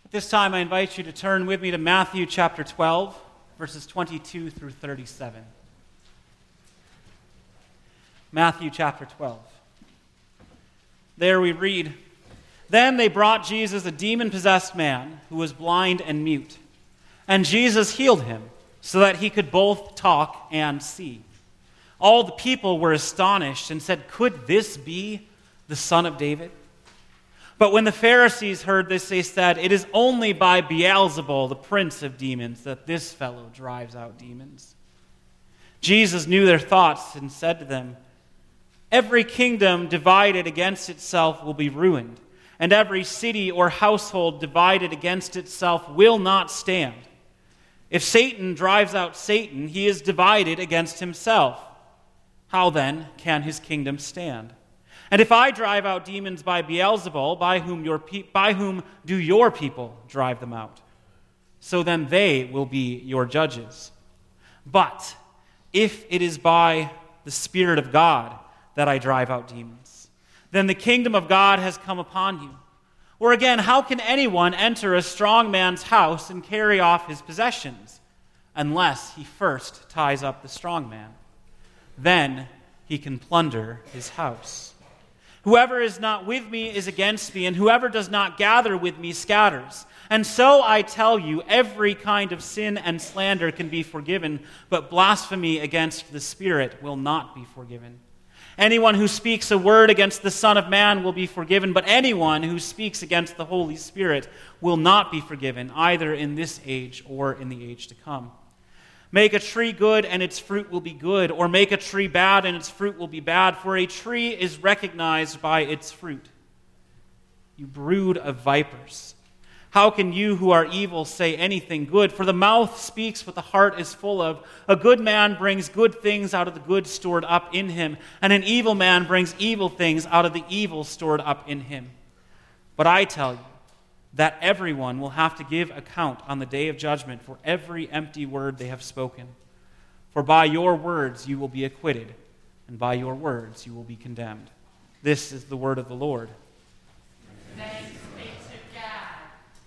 At this time, I invite you to turn with me to Matthew chapter 12, verses 22 through 37. Matthew chapter 12. There we read, "Then they brought Jesus a demon-possessed man who was blind and mute. And Jesus healed him, so that he could both talk and see. All the people were astonished and said, 'Could this be the Son of David?' But when the Pharisees heard this, they said, 'It is only by Beelzebul, the prince of demons, that this fellow drives out demons.' Jesus knew their thoughts and said to them, 'Every kingdom divided against itself will be ruined, and every city or household divided against itself will not stand. If Satan drives out Satan, he is divided against himself. How then can his kingdom stand? And if I drive out demons by Beelzebul, by whom do your people drive them out? So then they will be your judges. But if it is by the Spirit of God that I drive out demons, then the kingdom of God has come upon you. Or again, how can anyone enter a strong man's house and carry off his possessions, unless he first ties up the strong man? Then he can plunder his house. Whoever is not with me is against me, and whoever does not gather with me scatters. And so I tell you, every kind of sin and slander can be forgiven, but blasphemy against the Spirit will not be forgiven. Anyone who speaks a word against the Son of Man will be forgiven, but anyone who speaks against the Holy Spirit will not be forgiven, either in this age or in the age to come. Make a tree good, and its fruit will be good, or make a tree bad, and its fruit will be bad, for a tree is recognized by its fruit. You brood of vipers, how can you who are evil say anything good? For the mouth speaks what the heart is full of. A good man brings good things out of the good stored up in him, and an evil man brings evil things out of the evil stored up in him. But I tell you that everyone will have to give account on the day of judgment for every empty word they have spoken. For by your words you will be acquitted, and by your words you will be condemned." This is the word of the Lord. Thanks be to God.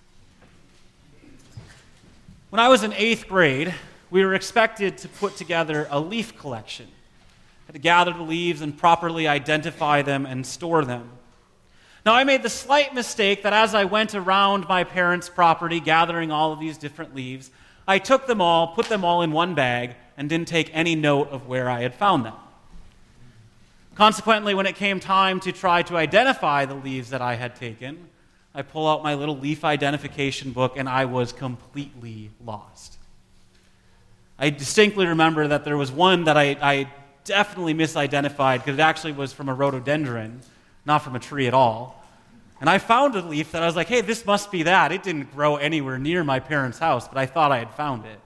When I was in 8th grade, we were expected to put together a leaf collection. I had to gather the leaves and properly identify them and store them. Now, I made the slight mistake that as I went around my parents' property gathering all of these different leaves, I took them all, put them all in one bag, and didn't take any note of where I had found them. Consequently, when it came time to try to identify the leaves that I had taken, I pull out my little leaf identification book, and I was completely lost. I distinctly remember that there was one that I definitely misidentified because it actually was from a rhododendron, not from a tree at all. And I found a leaf that I was like, hey, this must be that. It didn't grow anywhere near my parents' house, but I thought I had found it.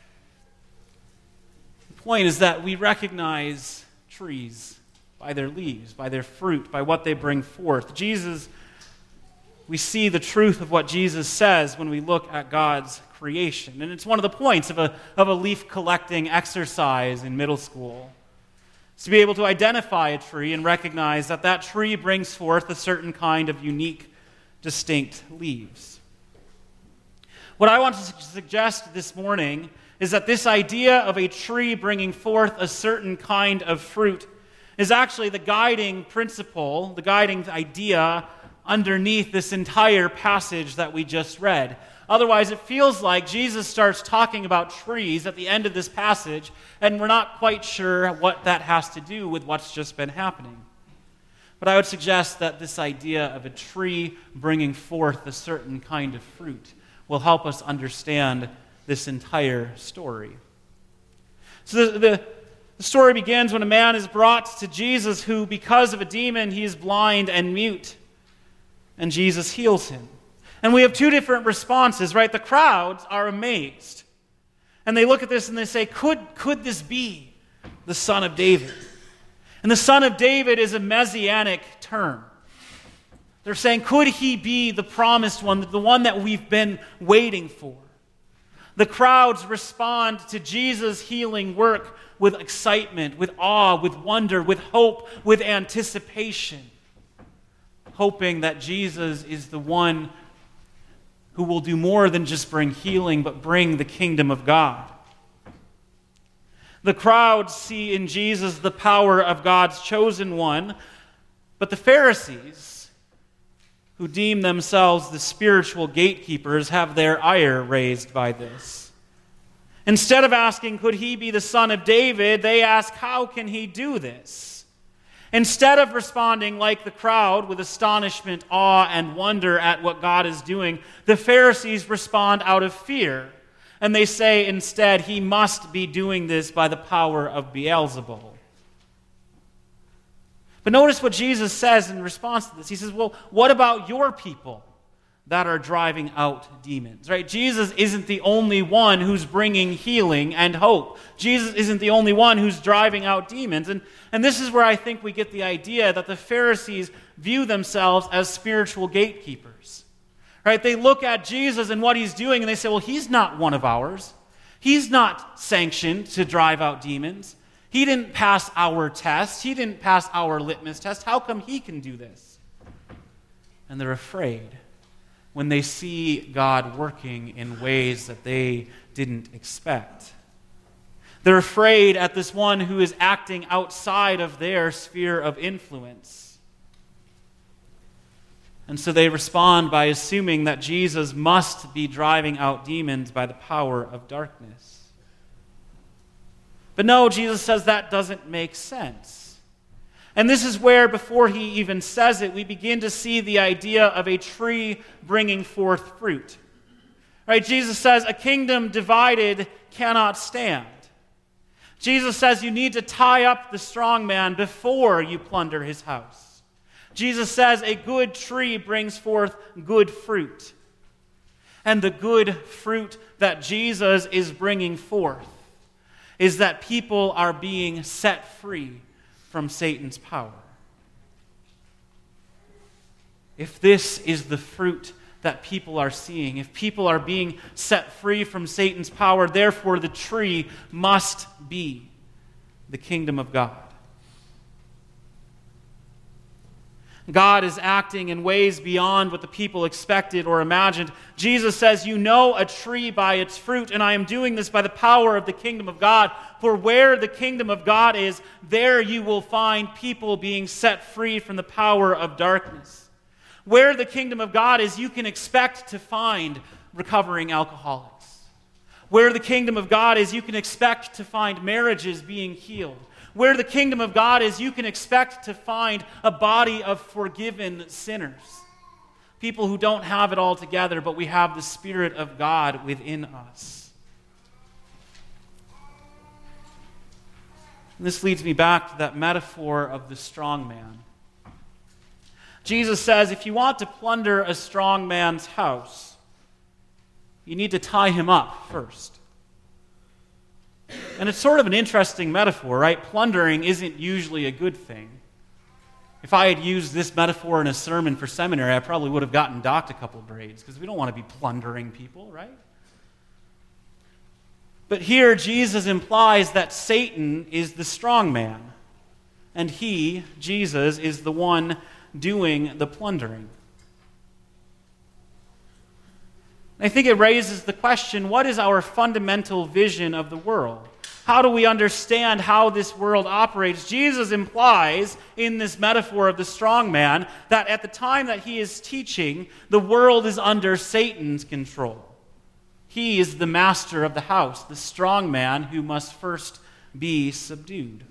The point is that we recognize trees by their leaves, by their fruit, by what they bring forth. We see the truth of what Jesus says when we look at God's creation. And it's one of the points of a leaf collecting exercise in middle school. It's to be able to identify a tree and recognize that that tree brings forth a certain kind of unique, distinct leaves. What I want to suggest this morning is that this idea of a tree bringing forth a certain kind of fruit is actually the guiding principle, the guiding idea underneath this entire passage that we just read. Otherwise, it feels like Jesus starts talking about trees at the end of this passage, and we're not quite sure what that has to do with what's just been happening. But I would suggest that this idea of a tree bringing forth a certain kind of fruit will help us understand this entire story. So the story begins when a man is brought to Jesus who, because of a demon, he is blind and mute. And Jesus heals him. And we have two different responses, right? The crowds are amazed. And they look at this and they say, could this be the Son of David? And the Son of David is a messianic term. They're saying, could he be the promised one, the one that we've been waiting for? The crowds respond to Jesus' healing work with excitement, with awe, with wonder, with hope, with anticipation, hoping that Jesus is the one who will do more than just bring healing, but bring the kingdom of God. The crowds see in Jesus the power of God's chosen one, but the Pharisees, who deem themselves the spiritual gatekeepers, have their ire raised by this. Instead of asking, could he be the son of David, they ask, how can he do this? Instead of responding like the crowd with astonishment, awe, and wonder at what God is doing, the Pharisees respond out of fear. And they say instead, he must be doing this by the power of Beelzebul. But notice what Jesus says in response to this. He says, well, what about your people that are driving out demons? Right? Jesus isn't the only one who's bringing healing and hope. Jesus isn't the only one who's driving out demons. And this is where I think we get the idea that the Pharisees view themselves as spiritual gatekeepers. Right? They look at Jesus and what he's doing and they say, well, he's not one of ours. He's not sanctioned to drive out demons. He didn't pass our test. He didn't pass our litmus test. How come he can do this? And they're afraid when they see God working in ways that they didn't expect. They're afraid at this one who is acting outside of their sphere of influence. And so they respond by assuming that Jesus must be driving out demons by the power of darkness. But no, Jesus says that doesn't make sense. And this is where, before he even says it, we begin to see the idea of a tree bringing forth fruit. Right? Jesus says, a kingdom divided cannot stand. Jesus says you need to tie up the strong man before you plunder his house. Jesus says a good tree brings forth good fruit. And the good fruit that Jesus is bringing forth is that people are being set free from Satan's power. If this is the fruit that people are seeing, if people are being set free from Satan's power, therefore the tree must be the kingdom of God. God is acting in ways beyond what the people expected or imagined. Jesus says, you know a tree by its fruit, and I am doing this by the power of the kingdom of God. For where the kingdom of God is, there you will find people being set free from the power of darkness. Where the kingdom of God is, you can expect to find recovering alcoholics. Where the kingdom of God is, you can expect to find marriages being healed. Where the kingdom of God is, you can expect to find a body of forgiven sinners. People who don't have it all together, but we have the Spirit of God within us. And this leads me back to that metaphor of the strong man. Jesus says, if you want to plunder a strong man's house, you need to tie him up first. And it's sort of an interesting metaphor, right? Plundering isn't usually a good thing. If I had used this metaphor in a sermon for seminary, I probably would have gotten docked a couple grades, because we don't want to be plundering people, right? But here, Jesus implies that Satan is the strong man, and he, Jesus, is the one doing the plundering. I think it raises the question, what is our fundamental vision of the world? How do we understand how this world operates? Jesus implies in this metaphor of the strong man that at the time that he is teaching, the world is under Satan's control. He is the master of the house, the strong man who must first be subdued.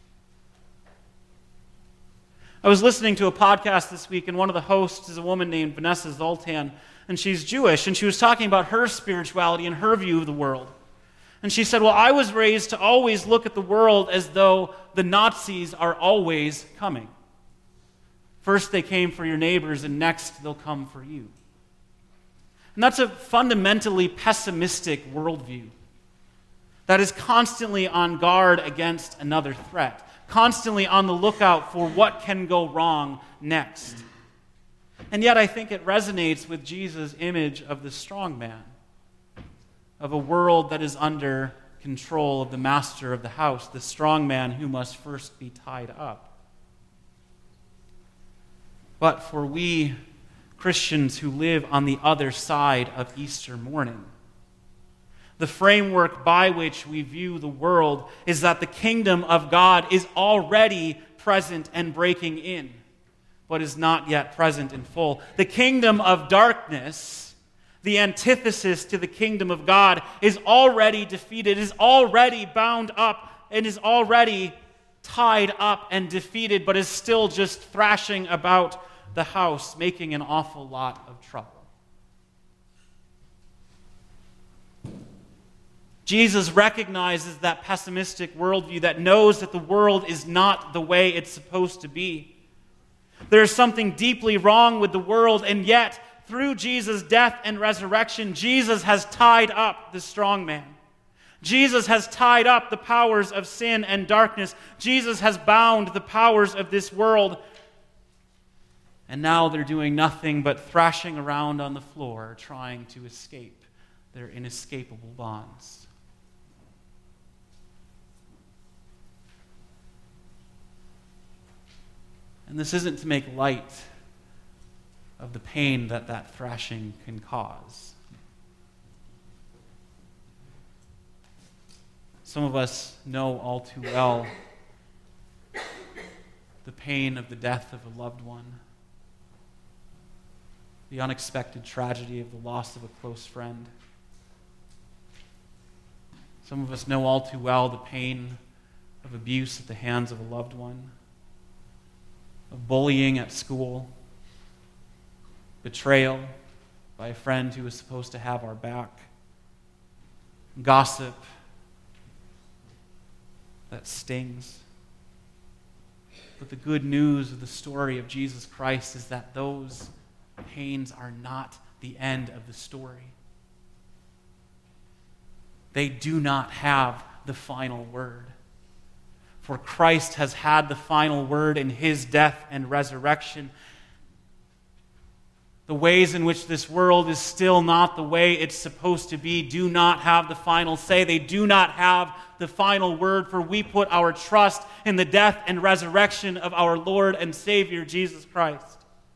I was listening to a podcast this week, and one of the hosts is a woman named Vanessa Zoltan, and she's Jewish, and she was talking about her spirituality and her view of the world. And she said, well, I was raised to always look at the world as though the Nazis are always coming. First they came for your neighbors, and next they'll come for you. And that's a fundamentally pessimistic worldview that is constantly on guard against another threat, constantly on the lookout for what can go wrong next. And yet I think it resonates with Jesus' image of the strong man, of a world that is under control of the master of the house, the strong man who must first be tied up. But for we Christians who live on the other side of Easter morning. The framework by which we view the world is that the kingdom of God is already present and breaking in, but is not yet present in full. The kingdom of darkness, the antithesis to the kingdom of God, is already defeated, is already bound up, and is already tied up and defeated, but is still just thrashing about the house, making an awful lot of trouble. Jesus recognizes that pessimistic worldview that knows that the world is not the way it's supposed to be. There is something deeply wrong with the world, and yet, through Jesus' death and resurrection, Jesus has tied up the strong man. Jesus has tied up the powers of sin and darkness. Jesus has bound the powers of this world. And now they're doing nothing but thrashing around on the floor, trying to escape their inescapable bonds. And this isn't to make light of the pain that that thrashing can cause. Some of us know all too well the pain of the death of a loved one, the unexpected tragedy of the loss of a close friend. Some of us know all too well the pain of abuse at the hands of a loved one, of bullying at school, betrayal by a friend who was supposed to have our back, gossip that stings. But the good news of the story of Jesus Christ is that those pains are not the end of the story. They do not have the final word. For Christ has had the final word in his death and resurrection. The ways in which this world is still not the way it's supposed to be do not have the final say. They do not have the final word, for we put our trust in the death and resurrection of our Lord and Savior, Jesus Christ.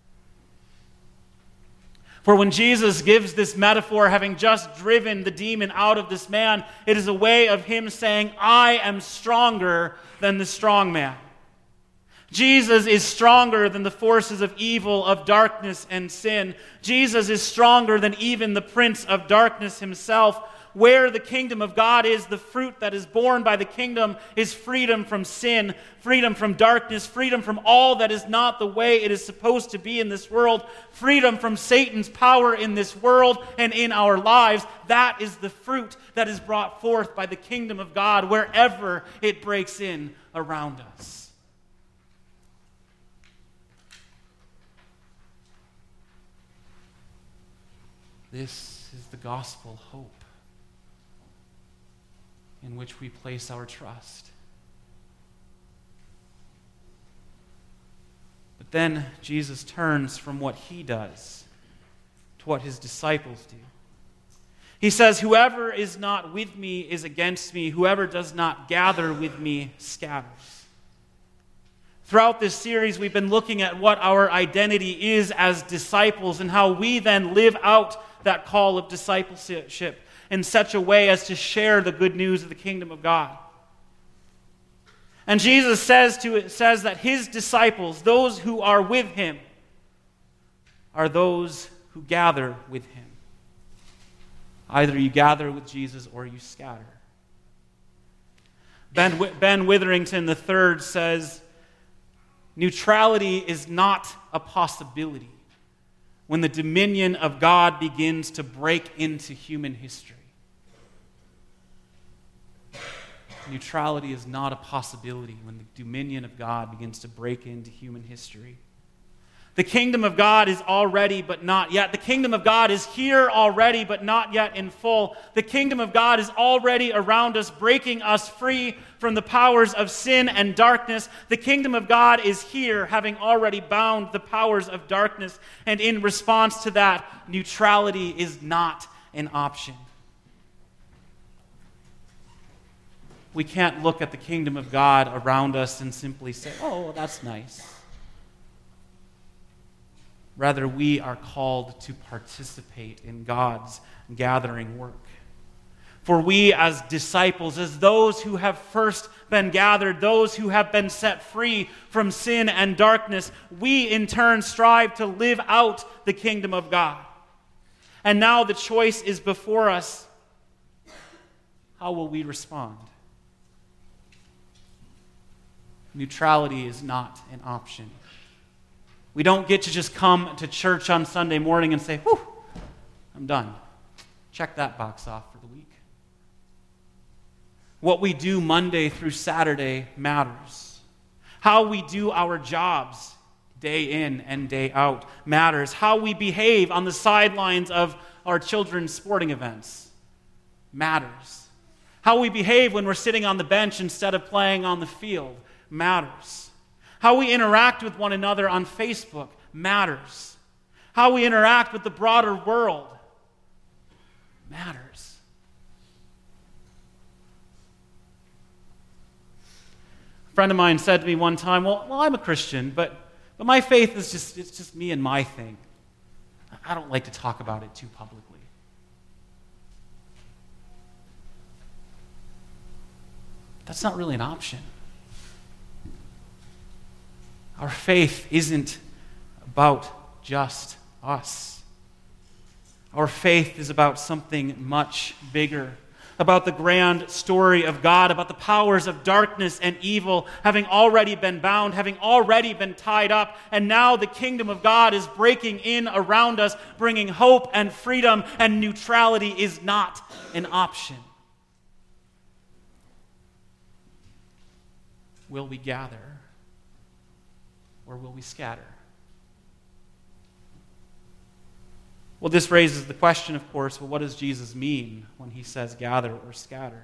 For when Jesus gives this metaphor, having just driven the demon out of this man, it is a way of him saying, I am stronger than the strong man. Jesus is stronger than the forces of evil, of darkness and sin. Jesus is stronger than even the prince of darkness himself. Where the kingdom of God is, the fruit that is born by the kingdom is freedom from sin, freedom from darkness, freedom from all that is not the way it is supposed to be in this world, freedom from Satan's power in this world and in our lives. That is the fruit that is brought forth by the kingdom of God wherever it breaks in around us. This is the gospel hope in which we place our trust. But then Jesus turns from what he does to what his disciples do. He says, whoever is not with me is against me. Whoever does not gather with me scatters. Throughout this series, we've been looking at what our identity is as disciples and how we then live out that call of discipleship in such a way as to share the good news of the kingdom of God. And Jesus says that his disciples, those who are with him, are those who gather with him. Either you gather with Jesus or you scatter. Ben Witherington III says, neutrality is not a possibility when the dominion of God begins to break into human history. Neutrality is not a possibility when the dominion of God begins to break into human history. The kingdom of God is already but not yet. The kingdom of God is here already but not yet in full. The kingdom of God is already around us, breaking us free from the powers of sin and darkness. The kingdom of God is here, having already bound the powers of darkness. And in response to that, neutrality is not an option. We can't look at the kingdom of God around us and simply say, oh, that's nice. Rather, we are called to participate in God's gathering work. For we as disciples, as those who have first been gathered, those who have been set free from sin and darkness, we in turn strive to live out the kingdom of God. And now the choice is before us. How will we respond? Neutrality is not an option. We don't get to just come to church on Sunday morning and say, "Whew, I'm done. Check that box off for the week." What we do Monday through Saturday matters. How we do our jobs day in and day out matters. How we behave on the sidelines of our children's sporting events matters. How we behave when we're sitting on the bench instead of playing on the field matters. How we interact with one another on Facebook matters. How we interact with the broader world matters. A friend of mine said to me one time, well, I'm a Christian, but my faith is just me and my thing. I don't like to talk about it too publicly. That's not really an option. Our faith isn't about just us. Our faith is about something much bigger, about the grand story of God, about the powers of darkness and evil having already been bound, having already been tied up, and now the kingdom of God is breaking in around us, bringing hope and freedom, and neutrality is not an option. Will we gather, or will we scatter? Well, this raises the question, of course, well, what does Jesus mean when he says gather or scatter?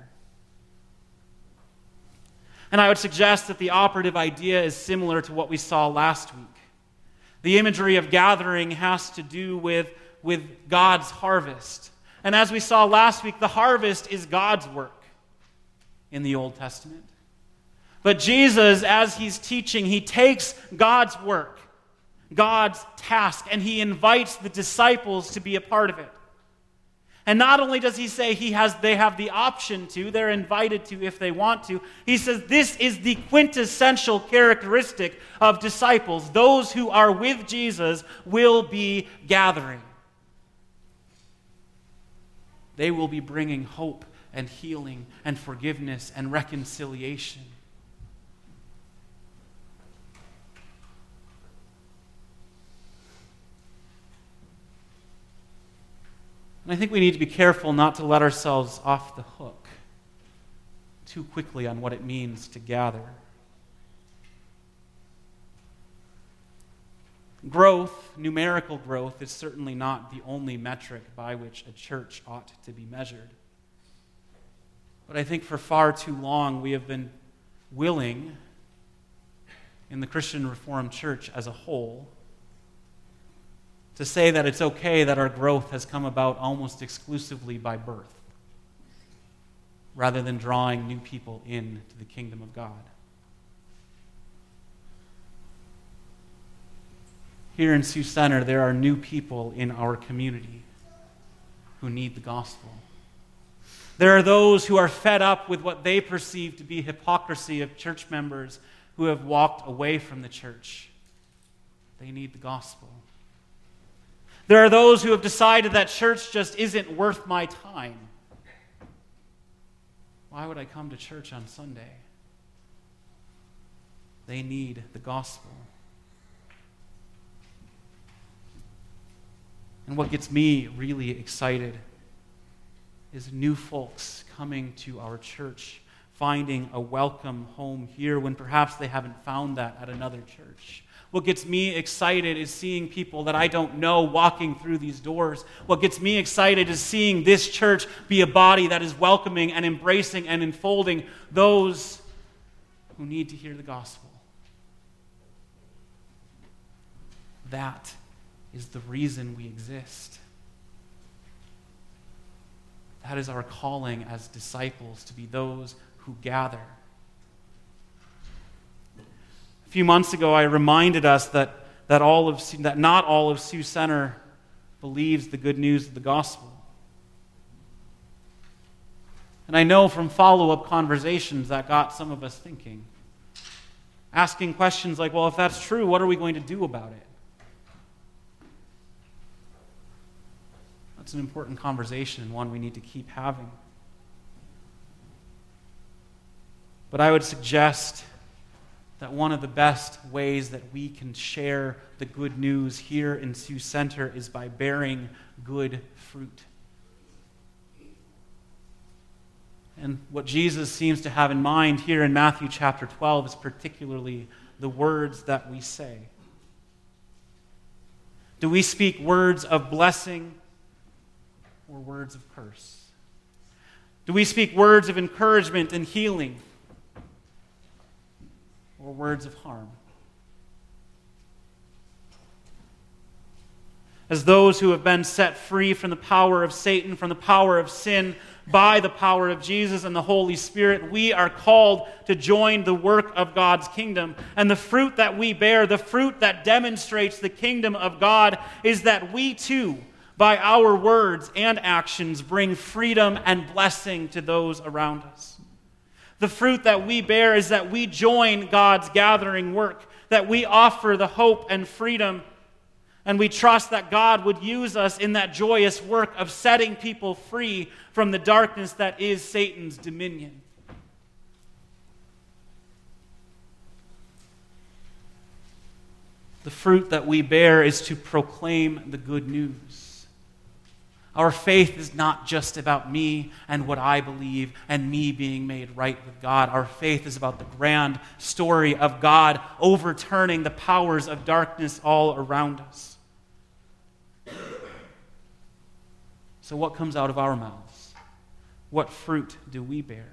And I would suggest that the operative idea is similar to what we saw last week. The imagery of gathering has to do with God's harvest. And as we saw last week, the harvest is God's work in the Old Testament. But Jesus, as he's teaching, he takes God's work, God's task, and he invites the disciples to be a part of it. And not only does he say they have the option to, they're invited to if they want to, he says this is the quintessential characteristic of disciples. Those who are with Jesus will be gathering. They will be bringing hope and healing and forgiveness and reconciliation. And I think we need to be careful not to let ourselves off the hook too quickly on what it means to gather. Growth, numerical growth, is certainly not the only metric by which a church ought to be measured. But I think for far too long we have been willing, in the Christian Reformed Church as a whole, to say that it's okay that our growth has come about almost exclusively by birth, rather than drawing new people into the kingdom of God. Here in Sioux Center, there are new people in our community who need the gospel. There are those who are fed up with what they perceive to be hypocrisy of church members who have walked away from the church. They need the gospel. There are those who have decided that church just isn't worth my time. Why would I come to church on Sunday? They need the gospel. And what gets me really excited is new folks coming to our church, finding a welcome home here when perhaps they haven't found that at another church. What gets me excited is seeing people that I don't know walking through these doors. What gets me excited is seeing this church be a body that is welcoming and embracing and enfolding those who need to hear the gospel. That is the reason we exist. That is our calling as disciples, to be those who gather. A few months ago, I reminded us that that not all of Sioux Center believes the good news of the gospel. And I know from follow-up conversations that got some of us thinking, asking questions like, well, if that's true, what are we going to do about it? That's an important conversation and one we need to keep having. But I would suggest that one of the best ways that we can share the good news here in Sioux Center is by bearing good fruit. And what Jesus seems to have in mind here in Matthew chapter 12 is particularly the words that we say. Do we speak words of blessing or words of curse? Do we speak words of encouragement and healing or words of harm? As those who have been set free from the power of Satan, from the power of sin, by the power of Jesus and the Holy Spirit, we are called to join the work of God's kingdom. And the fruit that we bear, the fruit that demonstrates the kingdom of God, is that we too, by our words and actions, bring freedom and blessing to those around us. The fruit that we bear is that we join God's gathering work, that we offer the hope and freedom, and we trust that God would use us in that joyous work of setting people free from the darkness that is Satan's dominion. The fruit that we bear is to proclaim the good news. Our faith is not just about me and what I believe and me being made right with God. Our faith is about the grand story of God overturning the powers of darkness all around us. So what comes out of our mouths? What fruit do we bear?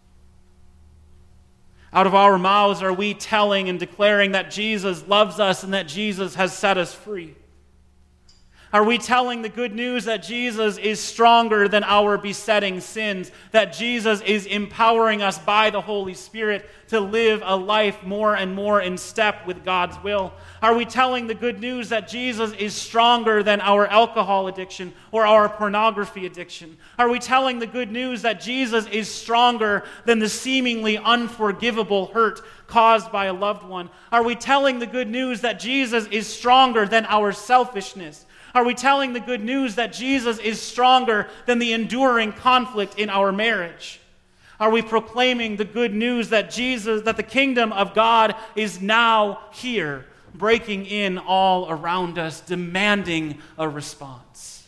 Out of our mouths are we telling and declaring that Jesus loves us and that Jesus has set us free? Are we telling the good news that Jesus is stronger than our besetting sins, that Jesus is empowering us by the Holy Spirit to live a life more and more in step with God's will? Are we telling the good news that Jesus is stronger than our alcohol addiction or our pornography addiction? Are we telling the good news that Jesus is stronger than the seemingly unforgivable hurt caused by a loved one? Are we telling the good news that Jesus is stronger than our selfishness? Are we telling the good news that Jesus is stronger than the enduring conflict in our marriage? Are we proclaiming the good news that that the kingdom of God is now here, breaking in all around us, demanding a response?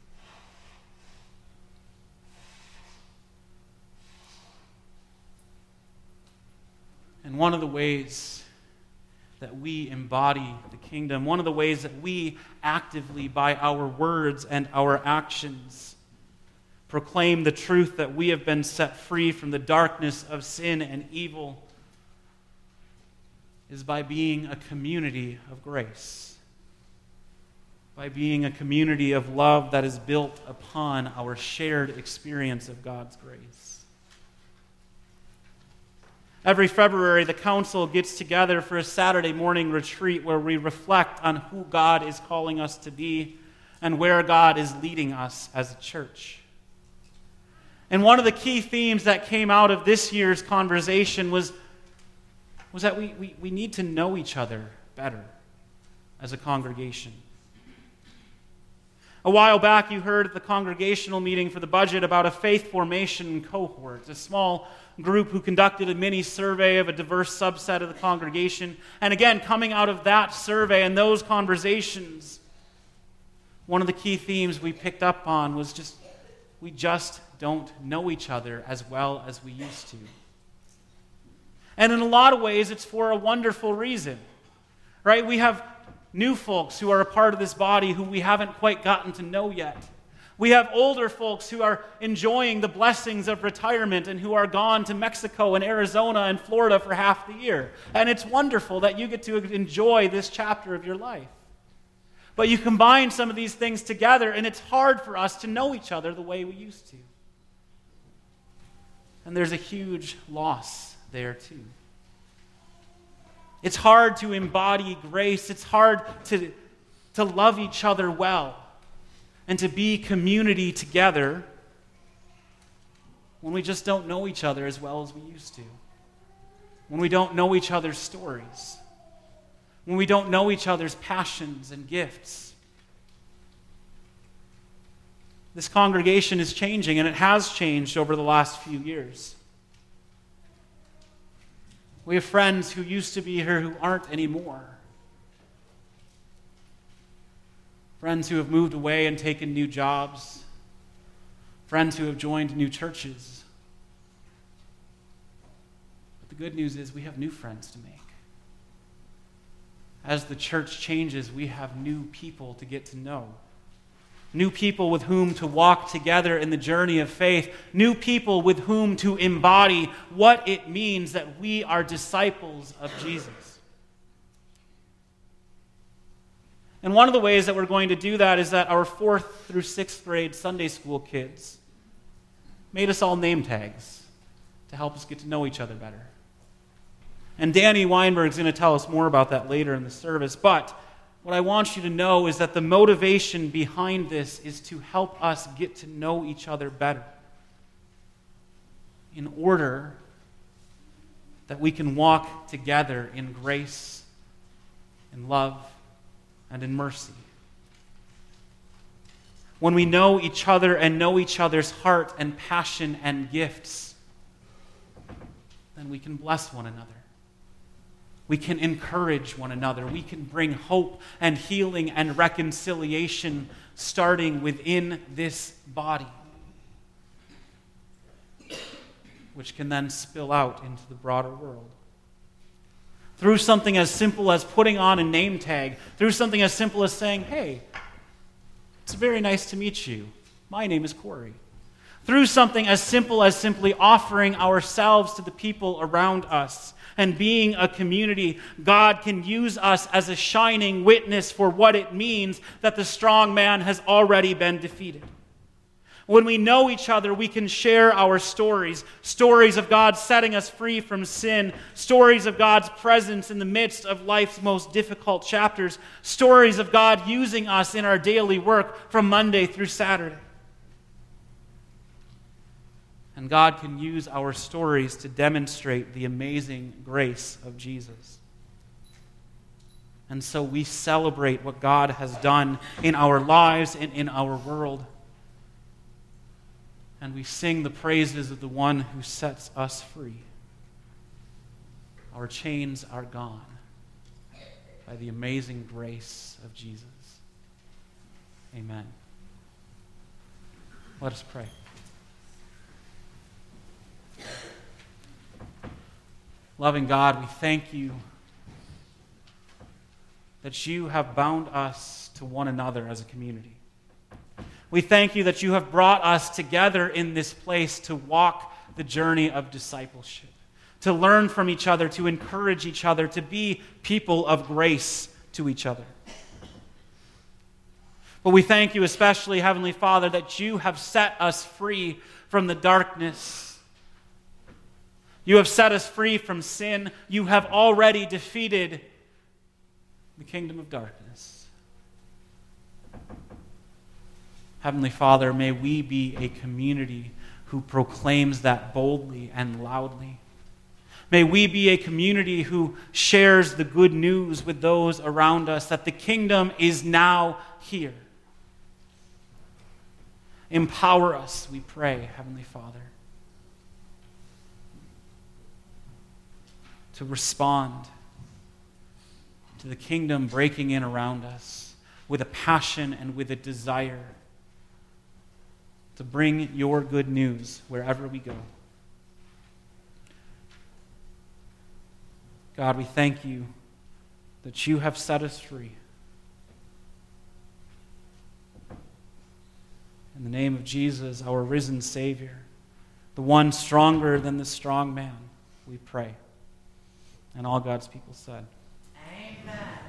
And one of the ways that we embody the kingdom, one of the ways that we actively, by our words and our actions, proclaim the truth that we have been set free from the darkness of sin and evil, is by being a community of grace, by being a community of love that is built upon our shared experience of God's grace. Every February, the council gets together for a Saturday morning retreat where we reflect on who God is calling us to be and where God is leading us as a church. And one of the key themes that came out of this year's conversation was that we need to know each other better as a congregation. A while back, you heard at the congregational meeting for the budget about a faith formation cohort, a small group who conducted a mini survey of a diverse subset of the congregation. And again, coming out of that survey and those conversations, one of the key themes we picked up on was we just don't know each other as well as we used to. And in a lot of ways, it's for a wonderful reason, right? We have new folks who are a part of this body who we haven't quite gotten to know yet. We have older folks who are enjoying the blessings of retirement and who are gone to Mexico and Arizona and Florida for half the year. And it's wonderful that you get to enjoy this chapter of your life. But you combine some of these things together, and it's hard for us to know each other the way we used to. And there's a huge loss there too. It's hard to embody grace. It's hard to love each other well and to be community together when we just don't know each other as well as we used to. When we don't know each other's stories. When we don't know each other's passions and gifts. This congregation is changing, and it has changed over the last few years. We have friends who used to be here who aren't anymore. Friends who have moved away and taken new jobs. Friends who have joined new churches. But the good news is we have new friends to make. As the church changes, we have new people to get to know. New people with whom to walk together in the journey of faith. New people with whom to embody what it means that we are disciples of Jesus. And one of the ways that we're going to do that is that our 4th through 6th grade Sunday school kids made us all name tags to help us get to know each other better. And Danny Weinberg is going to tell us more about that later in the service. But what I want you to know is that the motivation behind this is to help us get to know each other better in order that we can walk together in grace, in love, and in mercy. When we know each other and know each other's heart and passion and gifts, then we can bless one another. We can encourage one another. We can bring hope and healing and reconciliation starting within this body, which can then spill out into the broader world. Through something as simple as putting on a name tag, through something as simple as saying, "Hey, it's very nice to meet you. My name is Corey." Through something as simple as simply offering ourselves to the people around us and being a community, God can use us as a shining witness for what it means that the strong man has already been defeated. When we know each other, we can share our stories. Stories of God setting us free from sin. Stories of God's presence in the midst of life's most difficult chapters. Stories of God using us in our daily work from Monday through Saturday. And God can use our stories to demonstrate the amazing grace of Jesus. And so we celebrate what God has done in our lives and in our world. And we sing the praises of the one who sets us free. Our chains are gone by the amazing grace of Jesus. Amen. Let us pray. Loving God, we thank you that you have bound us to one another as a community. We thank you that you have brought us together in this place to walk the journey of discipleship, to learn from each other, to encourage each other, to be people of grace to each other. But we thank you especially, Heavenly Father, that you have set us free from the darkness. You have set us free from sin. You have already defeated the kingdom of darkness. Heavenly Father, may we be a community who proclaims that boldly and loudly. May we be a community who shares the good news with those around us that the kingdom is now here. Empower us, we pray, Heavenly Father, to respond to the kingdom breaking in around us with a passion and with a desire to bring your good news wherever we go. God, we thank you that you have set us free. In the name of Jesus, our risen Savior, the one stronger than the strong man, we pray. And all God's people said, Amen.